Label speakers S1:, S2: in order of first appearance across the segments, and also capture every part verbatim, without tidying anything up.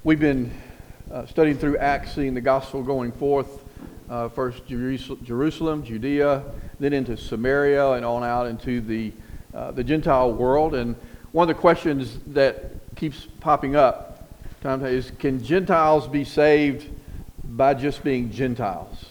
S1: We've been uh, studying through Acts, seeing the gospel going forth, uh, first Jerusalem, Judea, then into Samaria, and on out into the uh, the Gentile world. And one of the questions that keeps popping up time is, can Gentiles be saved by just being Gentiles?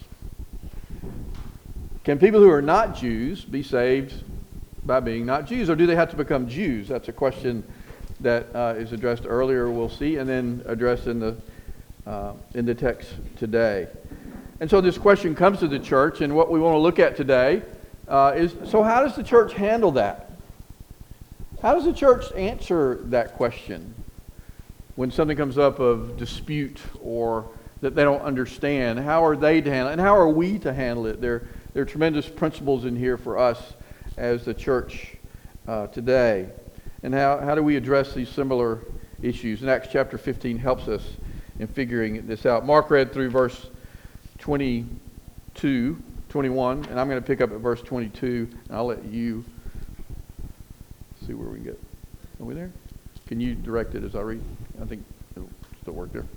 S1: Can people who are not Jews be saved by being not Jews, or do they have to become Jews? That's a question that uh, is addressed earlier, we'll see, and then addressed in the uh, in the text today. And so this question comes to the church, and what we want to look at today uh, is, so how does the church handle that? How does the church answer that question when something comes up of dispute or that they don't understand? How are they to handle it, and how are we to handle it? There, there are tremendous principles in here for us as the church uh, today. And how, how do we address these similar issues? And Acts chapter fifteen helps us in figuring this out. Mark read through verse twenty-two, twenty-one, and I'm going to pick up at verse twenty-two, and I'll let you see where we can get. Are we there? Can you direct it as I read? I think it'll still work there.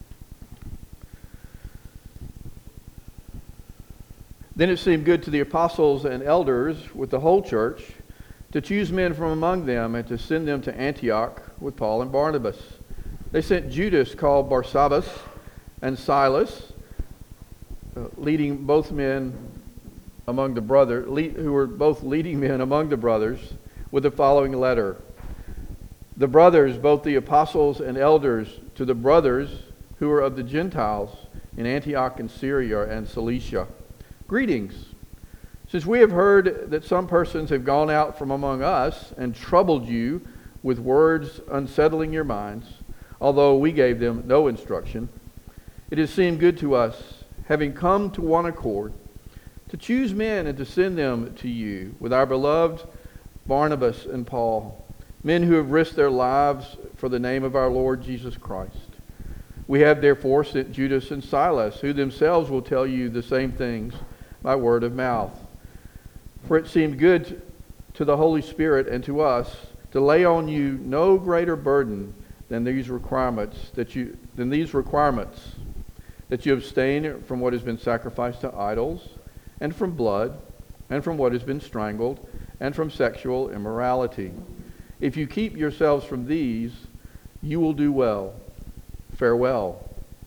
S1: Then it seemed good to the apostles and elders with the whole church to choose men from among them and to send them to Antioch with Paul and Barnabas. They sent Judas, called Barsabbas, and Silas, uh, leading both men among the brothers, lead, who were both leading men among the brothers, with the following letter: the brothers, both the apostles and elders, to the brothers who are of the Gentiles in Antioch and Syria and Cilicia, greetings. Since we have heard that some persons have gone out from among us and troubled you with words unsettling your minds, although we gave them no instruction, it has seemed good to us, having come to one accord, to choose men and to send them to you with our beloved Barnabas and Paul, men who have risked their lives for the name of our Lord Jesus Christ. We have therefore sent Judas and Silas, who themselves will tell you the same things by word of mouth. For it seemed good to the Holy Spirit and to us to lay on you no greater burden than these requirements that you than these requirements that you abstain from what has been sacrificed to idols, and from blood, and from what has been strangled, and from sexual immorality. If you keep yourselves from these, you will do well. Farewell.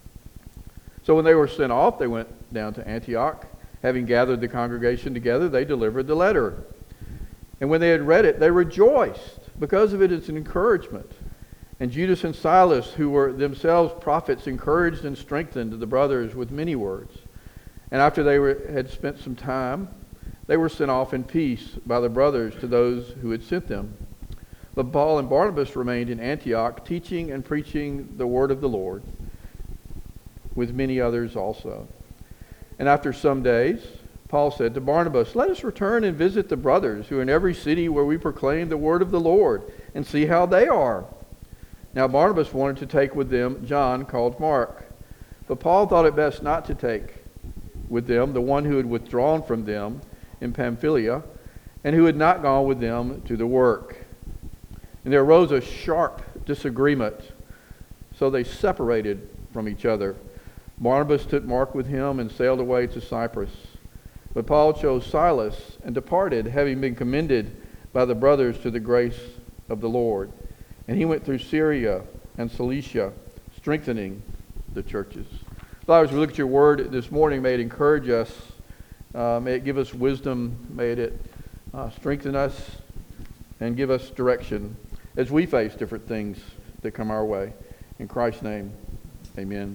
S1: So when they were sent off, they went down to Antioch. Having gathered the congregation together, they delivered the letter. And when they had read it, they rejoiced because of it as an encouragement. And Judas and Silas, who were themselves prophets, encouraged and strengthened the brothers with many words. And after they were, had spent some time, they were sent off in peace by the brothers to those who had sent them. But Paul and Barnabas remained in Antioch, teaching and preaching the word of the Lord, with many others also. And after some days, Paul said to Barnabas, "Let us return and visit the brothers who are in every city where we proclaim the word of the Lord, and see how they are." Now Barnabas wanted to take with them John, called Mark. But Paul thought it best not to take with them the one who had withdrawn from them in Pamphylia, and who had not gone with them to the work. And there arose a sharp disagreement, so they separated from each other. Barnabas took Mark with him and sailed away to Cyprus. But Paul chose Silas and departed, having been commended by the brothers to the grace of the Lord. And he went through Syria and Cilicia, strengthening the churches. Father, as we look at your word this morning, may it encourage us, uh, may it give us wisdom, may it uh, strengthen us and give us direction as we face different things that come our way. In Christ's name, amen.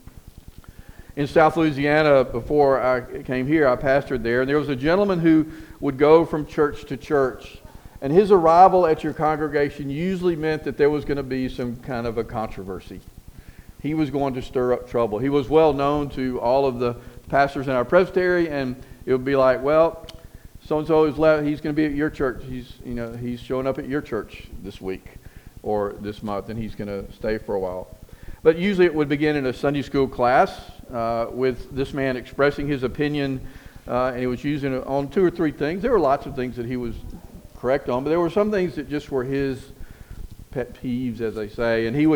S1: In South Louisiana, before I came here, I pastored there, and there was a gentleman who would go from church to church, and his arrival at your congregation usually meant that there was going to be some kind of a controversy. He was going to stir up trouble. He was well known to all of the pastors in our presbytery, and it would be like, well, so-and-so is left, he's going to be at your church. He's, you know, he's showing up at your church this week or this month, and he's going to stay for a while. But usually it would begin in a Sunday school class uh, with this man expressing his opinion, uh, and he was using it on two or three things. There were lots of things that he was correct on, but there were some things that just were his pet peeves, as they say, and he would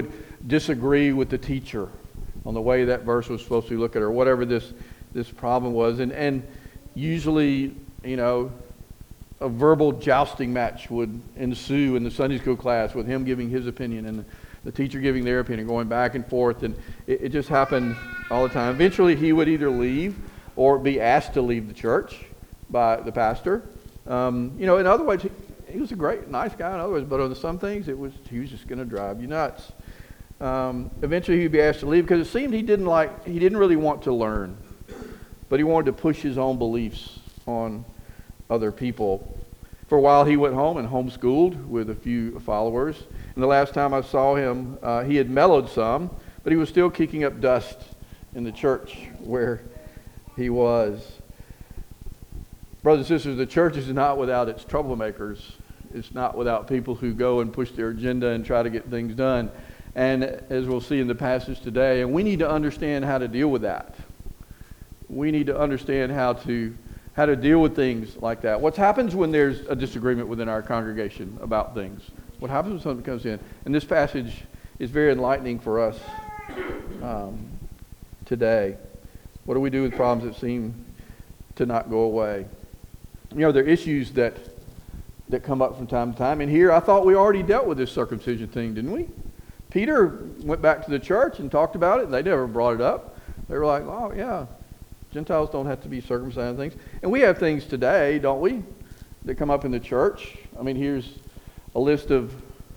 S1: disagree with the teacher on the way that verse was supposed to look at, or whatever this this problem was. And, and usually, you know, a verbal jousting match would ensue in the Sunday school class with him giving his opinion and the, the teacher giving their opinion, going back and forth. And it, it just happened all the time. Eventually, he would either leave or be asked to leave the church by the pastor. Um, you know, in other ways, he, he was a great, nice guy in other ways, but on some things, it was he was just going to drive you nuts. Um, eventually, he'd be asked to leave because it seemed he didn't like, he didn't really want to learn, but he wanted to push his own beliefs on other people. For a while, he went home and homeschooled with a few followers. And the last time I saw him, uh, he had mellowed some, but he was still kicking up dust in the church where he was. Brothers and sisters, the church is not without its troublemakers. It's not without people who go and push their agenda and try to get things done. And as we'll see in the passage today, and we need to understand how to deal with that. We need to understand how to how to deal with things like that. What happens when there's a disagreement within our congregation about things? What happens when something comes in? And this passage is very enlightening for us um, today. What do we do with problems that seem to not go away? You know, there are issues that that come up from time to time. And here, I thought we already dealt with this circumcision thing, didn't we? Peter went back to the church and talked about it, and they never brought it up. They were like, oh, yeah, Gentiles don't have to be circumcised and things. And we have things today, don't we, that come up in the church. I mean, here's a list of,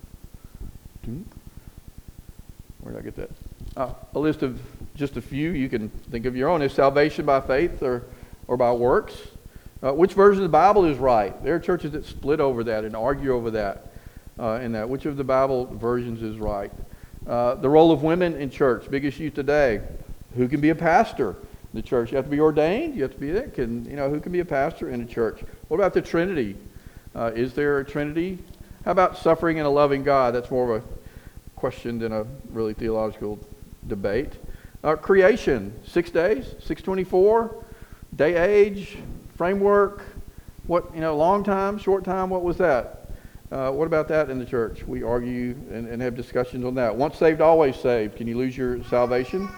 S1: where did I get that? Uh, a list of just a few. You can think of your own. Is salvation by faith or, or by works? Uh, which version of the Bible is right? There are churches that split over that and argue over that. Uh, and that which of the Bible versions is right. Uh, the role of women in church, big issue today. Who can be a pastor in the church? You have to be ordained. You have to be there. Can you know who can be a pastor in a church? What about the Trinity? Uh, is there a Trinity? How about suffering and a loving God? That's more of a question than a really theological debate. Uh, creation, six days, six twenty-four, day age, framework. What you know, long time, short time. What was that? Uh, what about that in the church? We argue and, and have discussions on that. Once saved, always saved. Can you lose your salvation?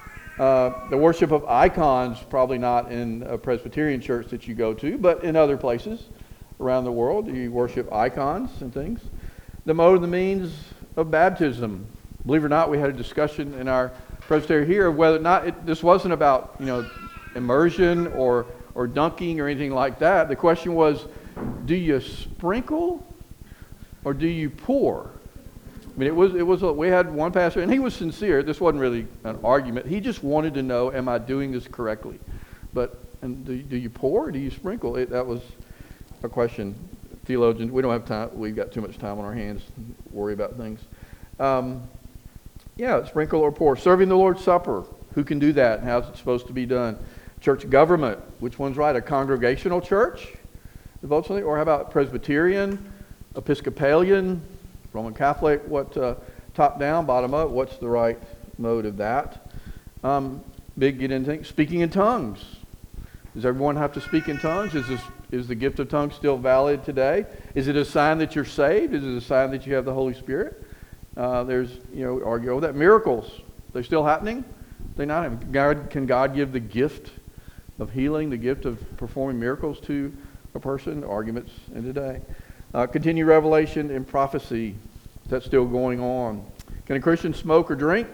S1: Uh, the worship of icons, probably not in a Presbyterian church that you go to, but in other places around the world, you worship icons and things. The mode and the means of baptism. Believe it or not, we had a discussion in our presbytery here of whether or not it, this wasn't about you know immersion or or dunking or anything like that. The question was, do you sprinkle or do you pour? I mean, it was, it was, a, we had one pastor, and he was sincere. This wasn't really an argument. He just wanted to know, am I doing this correctly? But, and do, do you pour or do you sprinkle? It, that was a question. Theologians, we don't have time. We've got too much time on our hands to worry about things. Um, yeah, sprinkle or pour. Serving the Lord's Supper. Who can do that? And how's it supposed to be done? Church government. Which one's right? A congregational church? Vote something? Or how about Presbyterian? Episcopalian, Roman Catholic, what uh, top down, bottom up, what's the right mode of that? Um, big get into speaking in tongues. Does everyone have to speak in tongues? Is this is the gift of tongues still valid today? Is it a sign that you're saved? Is it a sign that you have the Holy Spirit? Uh, there's you know argue over that. Miracles, they're still happening. They're not. God, can God give the gift of healing, the gift of performing miracles to a person? Arguments in today. Uh, continue revelation and prophecy. That's still going on. Can a Christian smoke or drink?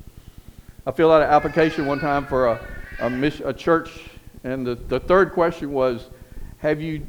S1: I filled out an application one time for a a, mission, a church, and the, the third question was, have you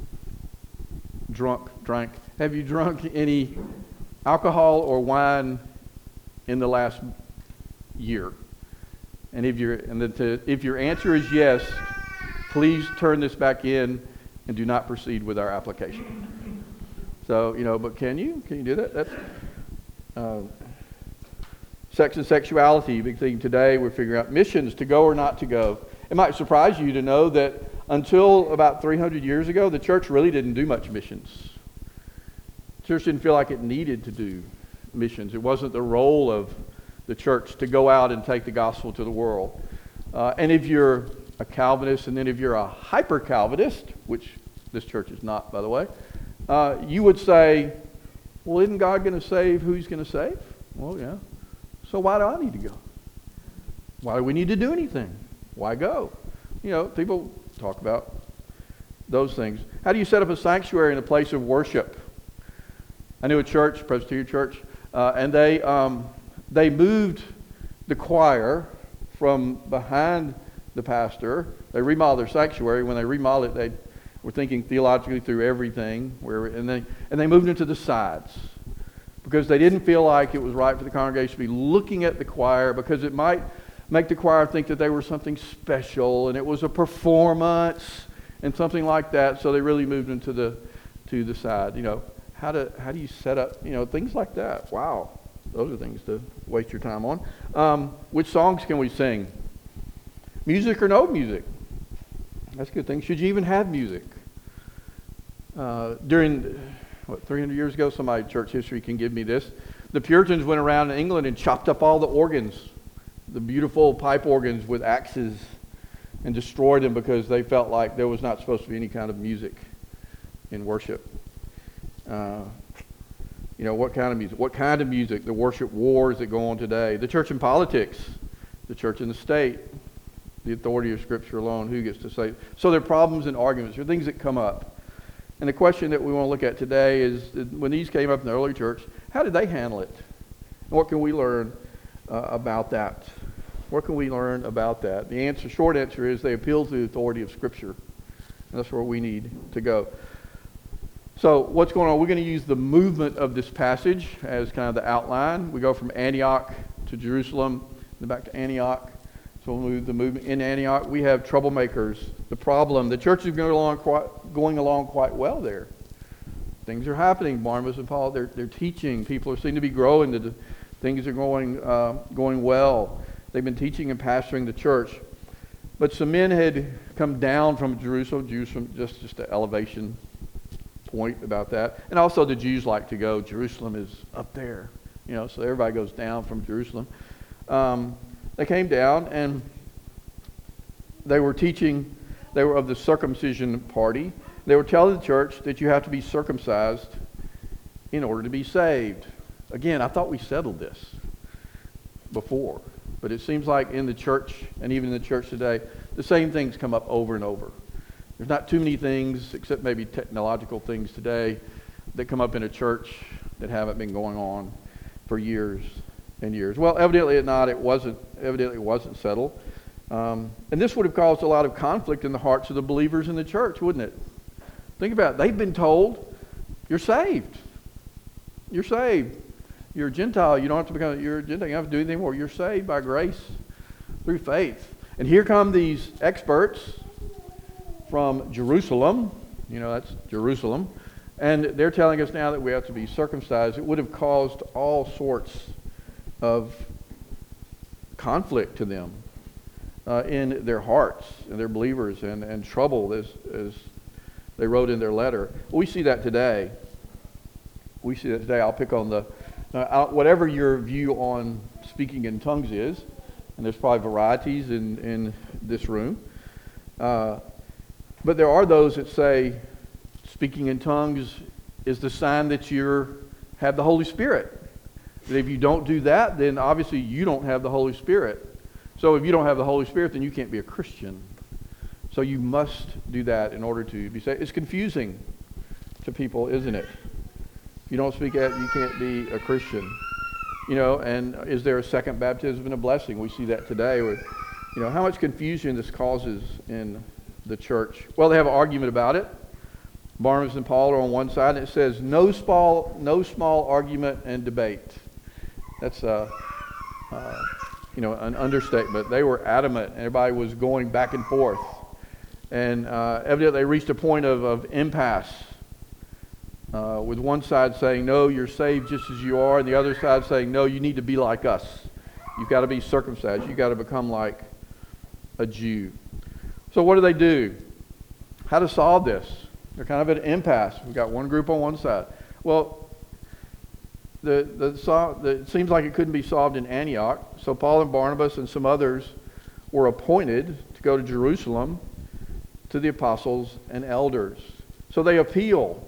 S1: drunk, drank, have you drunk any alcohol or wine in the last year? And if, you're, and the, to, if your answer is yes, please turn this back in and do not proceed with our application. So, you know, but can you? Can you do that? That's uh, sex and sexuality, big thing today. We're figuring out missions, to go or not to go. It might surprise you to know that until about three hundred years ago, the church really didn't do much missions. The church didn't feel like it needed to do missions. It wasn't the role of the church to go out and take the gospel to the world. Uh, and if you're a Calvinist, and then if you're a hyper-Calvinist, which this church is not, by the way, Uh, you would say, well, isn't God going to save who he's going to save? Well, yeah. So why do I need to go? Why do we need to do anything? Why go? You know, people talk about those things. How do you set up a sanctuary in a place of worship? I knew a church, Presbyterian church, uh, and they um, they moved the choir from behind the pastor. They remodeled their sanctuary. When they remodeled it, they were thinking theologically through everything, where and they and they moved into the sides because they didn't feel like it was right for the congregation to be looking at the choir, because it might make the choir think that they were something special and it was a performance and something like that. So they really moved into the to the side. You know, how to how do you set up, you know, things like that. Wow, those are things to waste your time on. Um, which songs can we sing? Music or no music? That's a good thing. Should you even have music? Uh, during, what, three hundred years ago, somebody in church history can give me this. The Puritans went around in England and chopped up all the organs, the beautiful pipe organs, with axes, and destroyed them because they felt like there was not supposed to be any kind of music in worship. Uh, you know, what kind of music? What kind of music? The worship wars that go on today. The church and politics. The church and the state. The authority of Scripture alone. Who gets to say? So there are problems and arguments. There are things that come up. And the question that we want to look at today is, when these came up in the early church, how did they handle it? And what can we learn uh, about that? What can we learn about that? The answer, short answer is they appealed to the authority of Scripture. And that's where we need to go. So what's going on? We're going to use the movement of this passage as kind of the outline. We go from Antioch to Jerusalem, then back to Antioch. So we'll move the movement. In Antioch, we have troublemakers. The problem, the church is going along quite, going along quite well there. Things are happening. Barnabas and Paul, they're, they're teaching. People are seem to be growing. The, things are going uh, going well. They've been teaching and pastoring the church. But some men had come down from Jerusalem. Jerusalem, just, just an elevation point about that. And also the Jews like to go. Jerusalem is up there. You know, so everybody goes down from Jerusalem. Um, They came down and they were teaching, they were of the circumcision party. They were telling the church that you have to be circumcised in order to be saved. Again, I thought we settled this before, but it seems like in the church, and even in the church today, the same things come up over and over. There's not too many things, except maybe technological things today, that come up in a church that haven't been going on for years and years. Well, evidently not. It wasn't. Evidently, it wasn't settled, um, and this would have caused a lot of conflict in the hearts of the believers in the church, wouldn't it? Think about it. They've been told, "You're saved. You're saved. You're a Gentile. You don't have to become. You're a Gentile. You don't have to do anything more. You're saved by grace through faith." And here come these experts from Jerusalem. You know, that's Jerusalem, and they're telling us now that we have to be circumcised. It would have caused all sorts of conflict to them uh, in their hearts and their believers, and, and trouble, as, as they wrote in their letter. We see that today. We see that today. I'll pick on the, uh, whatever your view on speaking in tongues is, and there's probably varieties in, in this room, uh, but there are those that say speaking in tongues is the sign that you have the Holy Spirit. That if you don't do that, then obviously you don't have the Holy Spirit. So if you don't have the Holy Spirit, then you can't be a Christian. So you must do that in order to be saved. It's confusing to people, isn't it? If you don't speak it, you can't be a Christian. You know, and is there a second baptism and a blessing? We see that today with, you know, how much confusion this causes in the church. Well, they have an argument about it. Barnabas and Paul are on one side, and it says, no small, no small argument and debate. That's a, uh, you know, an understatement. They were adamant. Everybody was going back and forth. And uh, evidently they reached a point of, of impasse, uh, with one side saying, no, you're saved just as you are, and the other side saying, no, you need to be like us. You've got to be circumcised. You've got to become like a Jew. So what do they do? How to solve this? They're kind of at an impasse. We've got one group on one side. Well, The, the, the, it seems like it couldn't be solved in Antioch, so Paul and Barnabas and some others were appointed to go to Jerusalem to the apostles and elders. So they appeal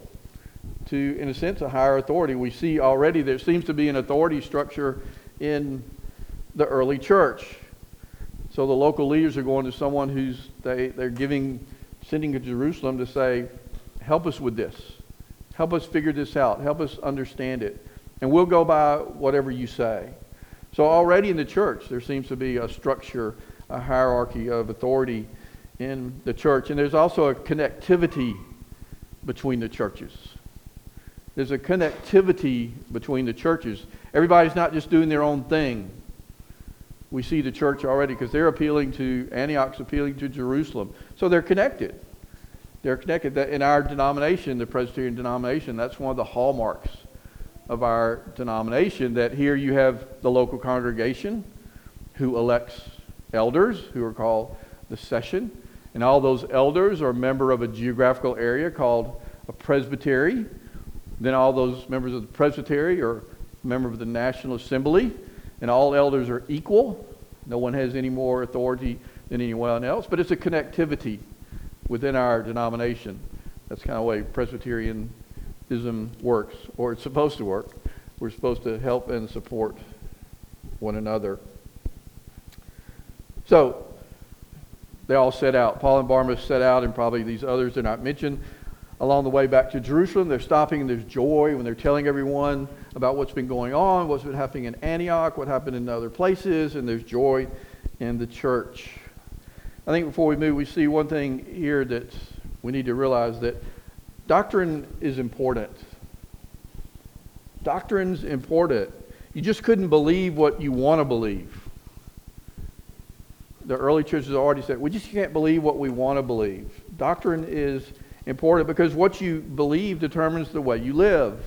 S1: to, in a sense, a higher authority. We see already there seems to be an authority structure in the early church. So the local leaders are going to someone who's they, they're giving, sending to Jerusalem to say, help us with this. Help us figure this out. Help us understand it. And we'll go by whatever you say. So already in the church, there seems to be a structure, a hierarchy of authority in the church. And there's also a connectivity between the churches. There's a connectivity between the churches. Everybody's not just doing their own thing. We see the church already because they're appealing to, Antioch's appealing to Jerusalem. So they're connected. They're connected. In our denomination, the Presbyterian denomination, that's one of the hallmarks of our denomination, that here you have the local congregation who elects elders who are called the session. And all those elders are a member of a geographical area called a presbytery. Then all those members of the presbytery are a member of the National Assembly. And all elders are equal. No one has any more authority than anyone else. But it's a connectivity within our denomination. That's kind of the way Presbyterianism works, or it's supposed to work. We're supposed to help and support one another. So, they all set out. Paul and Barnabas set out, and probably these others are not mentioned. Along the way back to Jerusalem, they're stopping, and there's joy when they're telling everyone about what's been going on, what's been happening in Antioch, what happened in other places, and there's joy in the church. I think before we move, we see one thing here that we need to realize, that doctrine is important. Doctrine's important. You just couldn't believe what you want to believe. The early churches already said, we just can't believe what we want to believe. Doctrine is important because what you believe determines the way you live.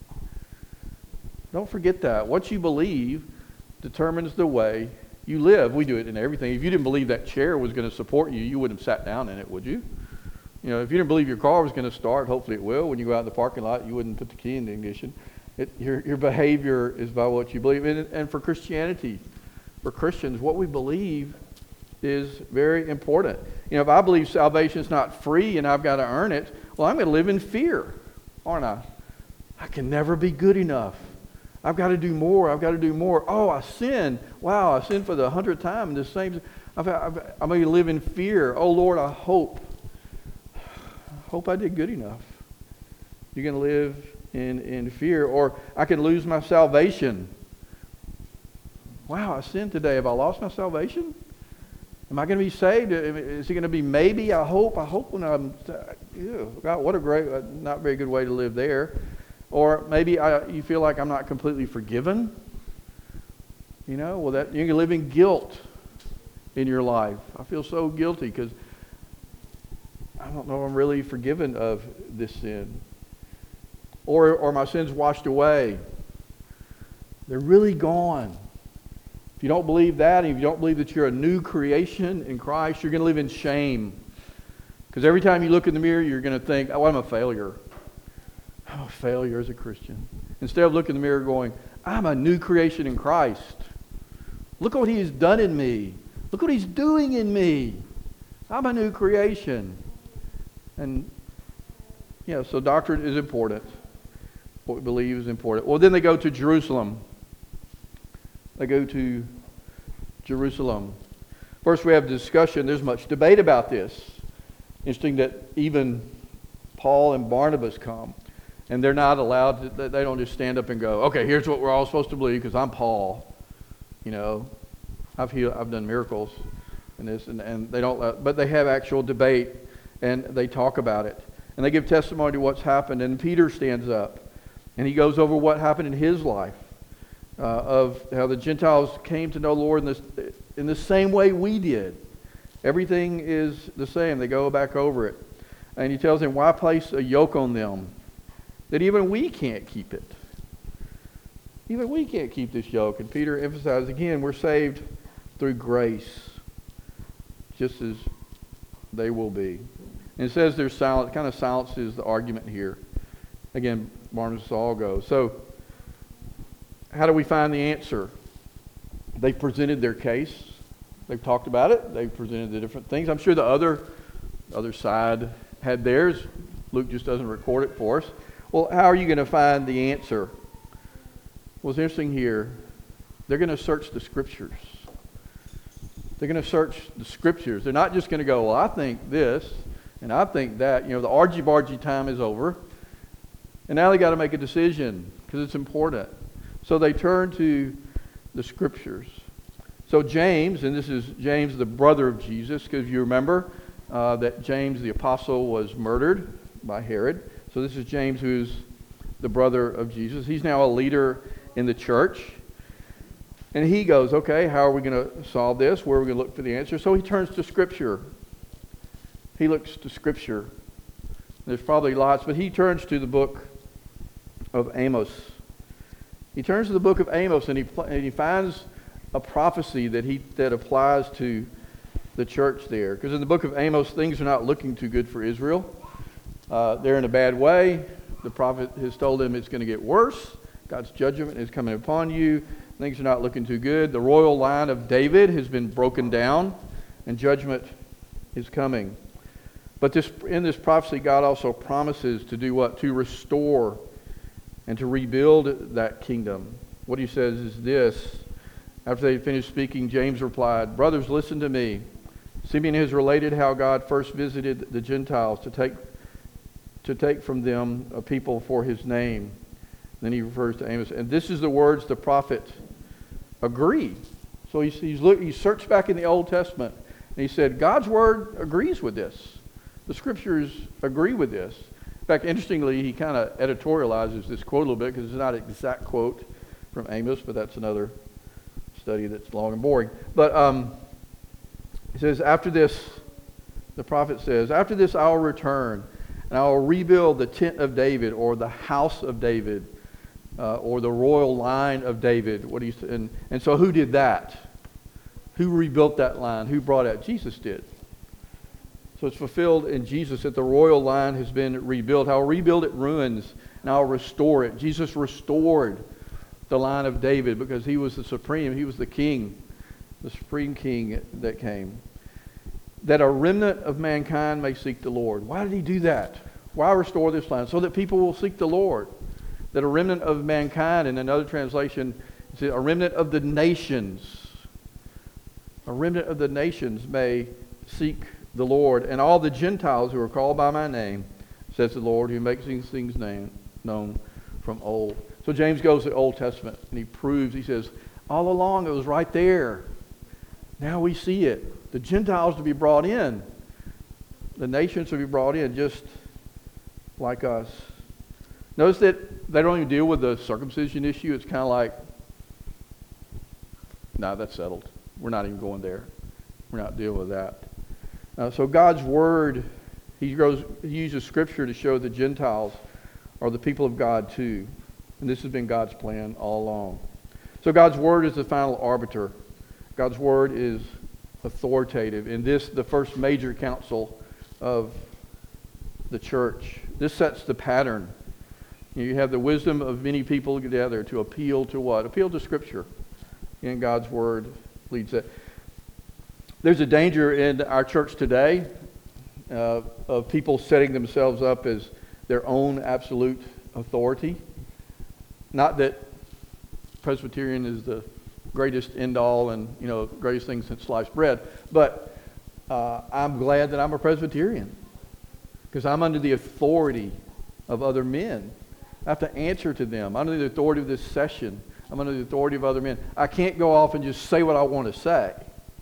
S1: Don't forget that. What you believe determines the way you live. We do it in everything. If you didn't believe that chair was going to support you, you wouldn't have sat down in it, would you? You know, if you didn't believe your car was going to start, hopefully it will. When you go out in the parking lot, you wouldn't put the key in the ignition. It, your, your behavior is by what you believe. And, and for Christianity, for Christians, what we believe is very important. You know, if I believe salvation is not free and I've got to earn it, well, I'm going to live in fear, aren't I? I can never be good enough. I've got to do more. I've got to do more. Oh, I sinned. Wow, I sinned for the hundredth time. The same. I've, I've, I'm going to live in fear. Oh, Lord, I hope. I hope I did good enough. You're going to live in, in fear. Or I can lose my salvation. Wow, I sinned today. Have I lost my salvation? Am I going to be saved? Is it going to be maybe? I hope. I hope when I'm... Ew, God, what a great, not very good way to live there. Or maybe I, you feel like I'm not completely forgiven. You know, well, that you can live in guilt in your life. I feel so guilty because I don't know if I'm really forgiven of this sin. Or, or my sins washed away. They're really gone. If you don't believe that, and if you don't believe that you're a new creation in Christ, you're going to live in shame. Because every time you look in the mirror, you're going to think, oh, I'm a failure. I'm a failure as a Christian. Instead of looking in the mirror going, I'm a new creation in Christ. Look what He has done in me. Look what He's doing in me. I'm a new creation. And, you know, so doctrine is important. What we believe is important. Well, then they go to Jerusalem. They go to Jerusalem. First we have discussion. There's much debate about this. Interesting that even Paul and Barnabas come. And they're not allowed to, they don't just stand up and go, okay, here's what we're all supposed to believe because I'm Paul. You know, I've healed, I've done miracles and this, and, and they don't, but they have actual debate and they talk about it. And they give testimony to what's happened. And Peter stands up and he goes over what happened in his life. Uh, of how the Gentiles came to know the Lord in, this, in the same way we did. Everything is the same. They go back over it. And he tells them, why place a yoke on them that even we can't keep it? Even we can't keep this yoke. And Peter emphasizes again, we're saved through grace, just as they will be. And it says there's silence, kind of silences the argument here. Again, Barnabas all go. So, how do we find the answer? They presented their case. They've talked about it. They've presented the different things. I'm sure the other other side had theirs. Luke just doesn't record it for us. Well, how are you going to find the answer? What's interesting here They're going to search the Scriptures. They're going to search the Scriptures. They're not just going to go, well, I think this, and I think that. You know, the argy-bargy time is over. And now they got to make a decision, because it's important. So they turn to the Scriptures. So James, and this is James, the brother of Jesus, because you remember uh, that James the apostle was murdered by Herod. So this is James, who's the brother of Jesus. He's now a leader in the church. And he goes, okay, how are we going to solve this? Where are we going to look for the answer? So he turns to Scripture. He looks to Scripture. There's probably lots, but he turns to the book of Amos. He turns to the book of Amos, and he and he finds a prophecy that he that applies to the church there. Because in the book of Amos, things are not looking too good for Israel. Uh, they're in a bad way. The prophet has told them it's going to get worse. God's judgment is coming upon you. Things are not looking too good. The royal line of David has been broken down, and judgment is coming. But this, in this prophecy, God also promises to do what? To restore and to rebuild that kingdom. What he says is this. After they finished speaking, James replied, "Brothers, listen to me. Simeon has related how God first visited the Gentiles to take to take from them a people for his name." Then he refers to Amos. And this is the words the prophet agreed. So he's, he's look, he searched back in the Old Testament, and he said, God's word agrees with this. The Scriptures agree with this. In fact, interestingly, he kind of editorializes this quote a little bit, because it's not an exact quote from Amos, but that's another study that's long and boring. But um, he says, after this, the prophet says, after this I will return, and I will rebuild the tent of David, or the house of David, uh, or the royal line of David. What do you say? And, and so who did that? Who rebuilt that line? Who brought it? Jesus did. So it's fulfilled in Jesus that the royal line has been rebuilt. I'll rebuild its ruins, and I'll restore it. Jesus restored the line of David because he was the supreme. He was the king, the supreme king that came. That a remnant of mankind may seek the Lord. Why did he do that? Why restore this line? So that people will seek the Lord. That a remnant of mankind, in another translation, a remnant of the nations, a remnant of the nations may seek the Lord. And all the Gentiles who are called by my name, says the Lord, who makes these things name, known from old. So James goes to the Old Testament, and he proves, he says, all along it was right there. Now we see it. The Gentiles to be brought in. The nations to be brought in just like us. Notice that they don't even deal with the circumcision issue. It's kind of like, no, nah, that's settled. We're not even going there. We're not dealing with that. Uh, so God's Word, he, goes, he uses Scripture to show the Gentiles are the people of God too. And this has been God's plan all along. So God's Word is the final arbiter. God's Word is authoritative. In this, the first major council of the church. This sets the pattern. You have the wisdom of many people together to appeal to what? Appeal to Scripture. And God's Word leads that. There's a danger in our church today uh, of people setting themselves up as their own absolute authority. Not that Presbyterian is the greatest end all and, you know, greatest thing since sliced bread, but uh, I'm glad that I'm a Presbyterian because I'm under the authority of other men. I have to answer to them. I'm under the authority of this session. I'm under the authority of other men. I can't go off and just say what I want to say,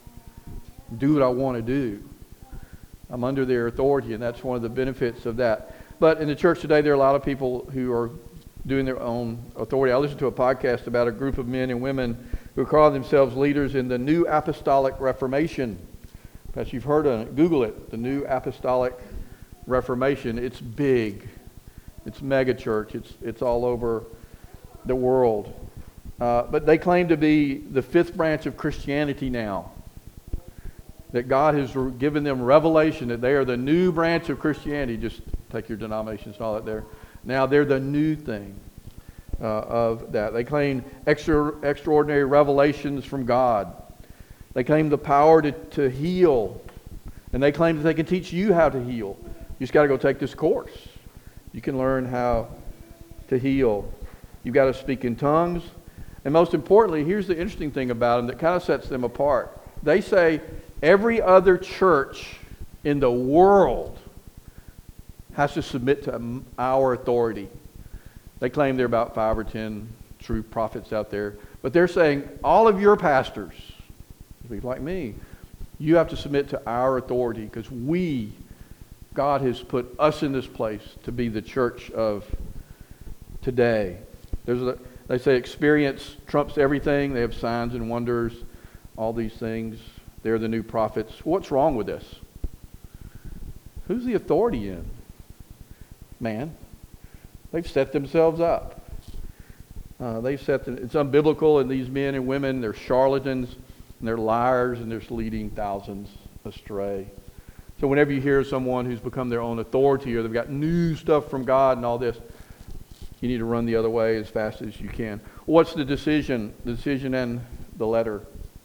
S1: do what I want to do. I'm under their authority, and that's one of the benefits of that. But in the church today, there are a lot of people who are doing their own authority. I listened to a podcast about a group of men and women who call themselves leaders in the New Apostolic Reformation. Perhaps you've heard of it. Google it, the New Apostolic Reformation. It's big. It's mega church. It's, it's all over the world. Uh, but they claim to be the fifth branch of Christianity now. That God has given them revelation that they are the new branch of Christianity. Just take your denominations and all that there. Now they're the new thing uh, of that. They claim extra, extraordinary revelations from God. They claim the power to, to heal. And they claim that they can teach you how to heal. You just got to go take this course. You can learn how to heal. You've got to speak in tongues. And most importantly, here's the interesting thing about them that kind of sets them apart. They say every other church in the world has to submit to our authority. They claim there are about five or ten true prophets out there. But they're saying all of your pastors, people like me, you have to submit to our authority because we, God has put us in this place to be the church of today. There's a, they say experience trumps everything. They have signs and wonders, all these things. They're the new prophets. What's wrong with this? Who's the authority in? Man. They've set themselves up. Uh, they've set them, it's unbiblical, and these men and women, they're charlatans, and they're liars, and they're leading thousands astray. So whenever you hear someone who's become their own authority, or they've got new stuff from God and all this, you need to run the other way as fast as you can. What's the decision? The decision and the letter.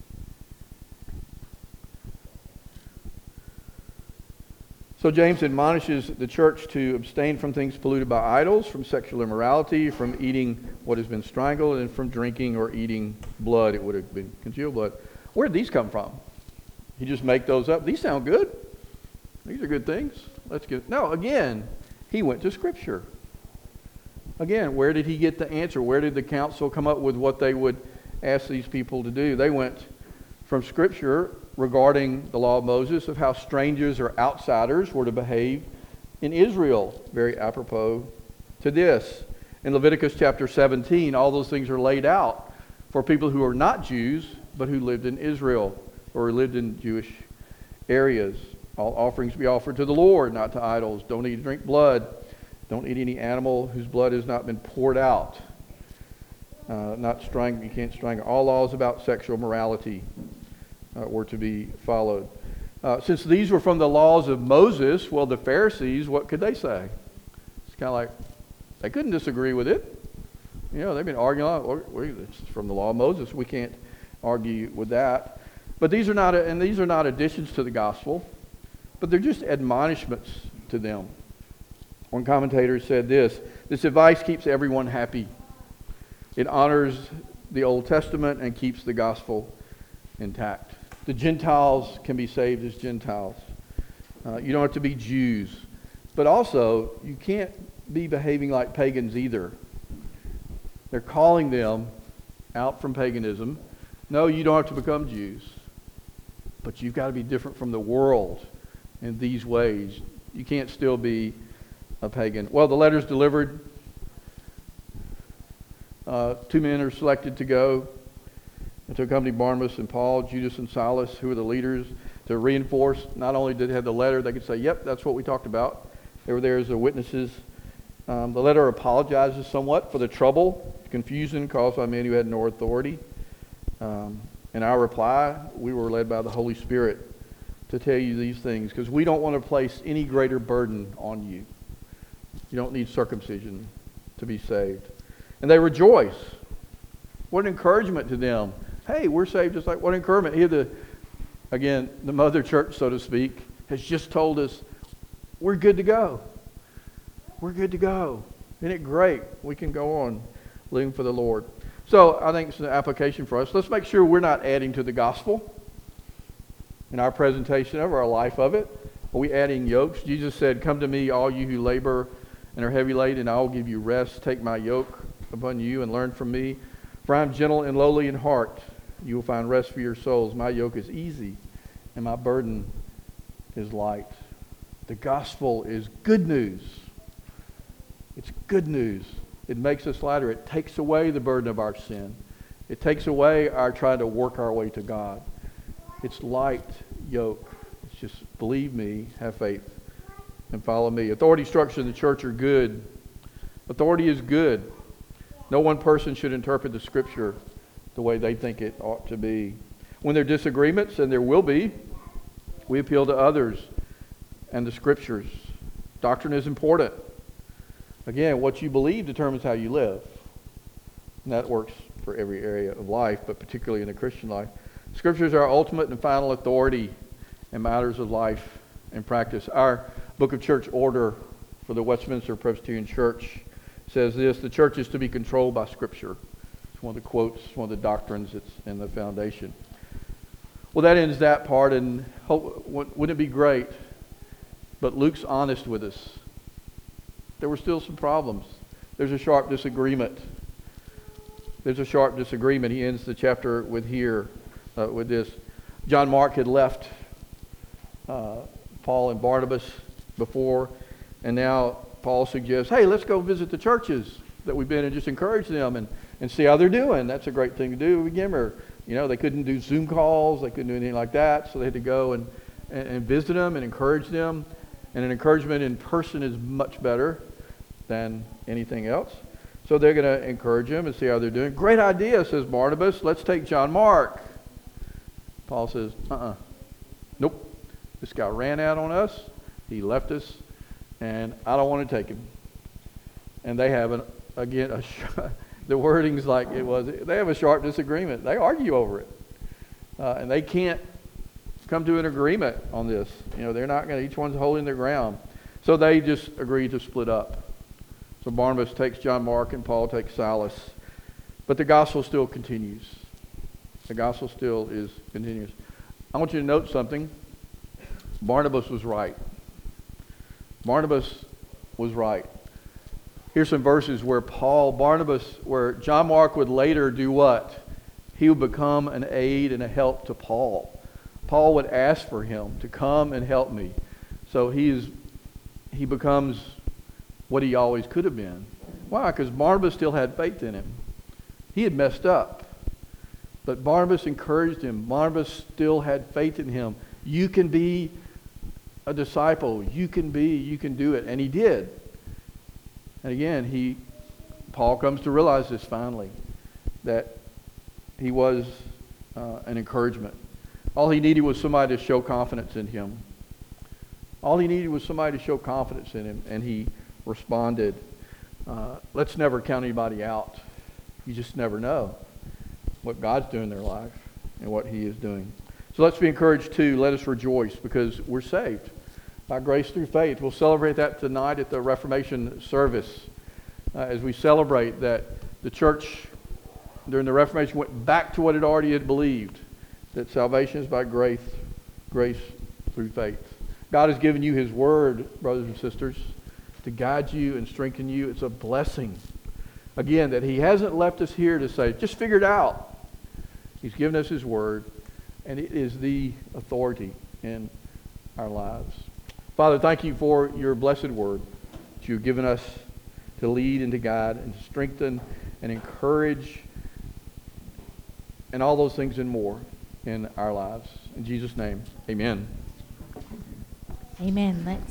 S1: So James admonishes the church to abstain from things polluted by idols, from sexual immorality, from eating what has been strangled, and from drinking or eating blood. It would have been congealed blood. Where did these come from? You just make those up. These sound good. These are good things. Let's get. No, again, he went to Scripture. Again, where did he get the answer? Where did the council come up with what they would ask these people to do? They went from Scripture regarding the law of Moses of how strangers or outsiders were to behave in Israel. Very apropos to this. In Leviticus chapter seventeen, all those things are laid out for people who are not Jews, but who lived in Israel or lived in Jewish areas. All offerings be offered to the Lord, not to idols. Don't eat or drink blood. Don't eat any animal whose blood has not been poured out. Uh, not strangle. You can't strangle. All laws about sexual morality uh, were to be followed. Uh, since these were from the laws of Moses, well, the Pharisees, what could they say? It's kind of like they couldn't disagree with it. You know, they've been arguing. Oh, it's from the law of Moses. We can't argue with that. But these are not, and these are not additions to the gospel, but they're just admonishments to them. One commentator said this: this advice keeps everyone happy. It honors the Old Testament and keeps the gospel intact. The Gentiles can be saved as Gentiles. Uh, you don't have to be Jews. But also, you can't be behaving like pagans either. They're calling them out from paganism. No, you don't have to become Jews. But you've got to be different from the world in these ways. You can't still be a pagan. Well, the letter's delivered. Uh, two men are selected to go and to accompany Barnabas and Paul, Judas and Silas, who are the leaders, to reinforce. Not only did they have the letter, they could say, yep, that's what we talked about. They were there as the witnesses. Um, the letter apologizes somewhat for the trouble, confusion caused by men who had no authority. Um, in our reply, we were led by the Holy Spirit to tell you these things because we don't want to place any greater burden on you. You don't need circumcision to be saved. And they rejoice. What an encouragement to them. Hey, we're saved just like, what encouragement. Here the, again, the mother church, so to speak, has just told us we're good to go. We're good to go. Isn't it great? We can go on living for the Lord. So I think it's an application for us. Let's make sure we're not adding to the gospel in our presentation of our life of it. Are we adding yokes? Jesus said, come to me, all you who labor and are heavy laden, and I will give you rest. Take my yoke upon you and learn from me. For I am gentle and lowly in heart. You will find rest for your souls. My yoke is easy and my burden is light. The gospel is good news. It's good news. It makes us lighter. It takes away the burden of our sin. It takes away our trying to work our way to God. It's light yoke. It's just believe me, have faith, and follow me. Authority structures in the church are good. Authority is good. No one person should interpret the Scripture the way they think it ought to be. When there are disagreements, and there will be, we appeal to others and the Scriptures. Doctrine is important. Again, what you believe determines how you live. And that works for every area of life, but particularly in the Christian life. Scriptures are our ultimate and final authority in matters of life and practice. Our Book of Church Order for the Westminster Presbyterian Church says this: the church is to be controlled by Scripture. That's one of the quotes, one of the doctrines that's in the foundation. Well, that ends that part, and hope, wouldn't it be great? But Luke's honest with us. There were still some problems. There's a sharp disagreement. There's a sharp disagreement. He ends the chapter with here, uh, with this. John Mark had left uh, Paul and Barnabas before, and now Paul suggests, hey, let's go visit the churches that we've been and just encourage them and, and see how they're doing. That's a great thing to do. Remember, you know, they couldn't do Zoom calls. They couldn't do anything like that, so they had to go and, and, and visit them and encourage them. And an encouragement in person is much better than anything else. So they're going to encourage them and see how they're doing. Great idea, says Barnabas. Let's take John Mark. Paul says, uh-uh. Nope. This guy ran out on us. He left us. And I don't want to take him. And they have, an, again, a the wording's like it was. They have a sharp disagreement. They argue over it. Uh, and they can't come to an agreement on this. You know, they're not going to, each one's holding their ground. So they just agree to split up. So Barnabas takes John Mark and Paul takes Silas. But the gospel still continues. The gospel still is continuous. I want you to note something. Barnabas was right. Barnabas was right. Here's some verses where Paul, Barnabas, where John Mark would later do what? He would become an aid and a help to Paul. Paul would ask for him to come and help me. So he's he becomes what he always could have been. Why? Because Barnabas still had faith in him. He had messed up. But Barnabas encouraged him. Barnabas still had faith in him. You can be a disciple. You can be, you can do it. And he did. And again, he, Paul comes to realize this finally, that he was uh, an encouragement. All he needed was somebody to show confidence in him. All he needed was somebody to show confidence in him, and he responded. Uh, let's never count anybody out. You just never know what God's doing in their life and what he is doing. So let's be encouraged too. Let us rejoice because we're saved by grace through faith. We'll celebrate that tonight at the Reformation service uh, as we celebrate that the church during the Reformation went back to what it already had believed, that salvation is by grace, grace through faith. God has given you his word, brothers and sisters, to guide you and strengthen you. It's a blessing. Again, that he hasn't left us here to say, just figure it out. He's given us his word, and it is the authority in our lives. Father, thank you for your blessed word that you've given us to lead and to guide and to strengthen and encourage and all those things and more in our lives. In Jesus' name, amen.
S2: Amen. Let's